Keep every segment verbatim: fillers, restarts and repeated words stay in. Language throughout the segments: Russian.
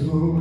приду.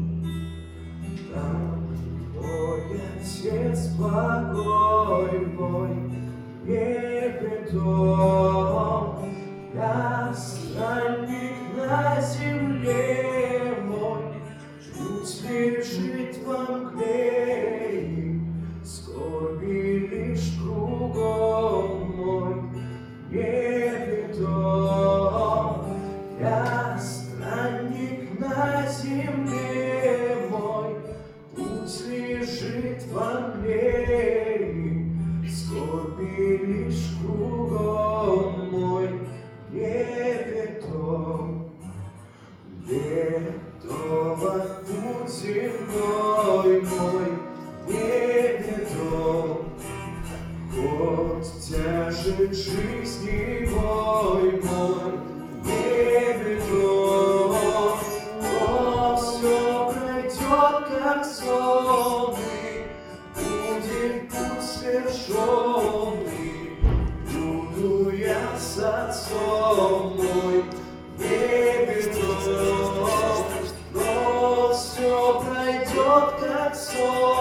Там мой Отец, покой мой, не приду. Я странник на земле мой, путь лежит во мгле, скорби лишь кругом мой, не приду. Я странник на земле мой, путь лежит во мгле, скорби лишь кругом мой, не приду. Летова путь земной мой, не приду. Год тяжек жизни мой, мой, не приду. Но все пройдет, как сон, будет путь свершенный. Буду я с Отцом мой, не приду. Но все пройдет, как сон.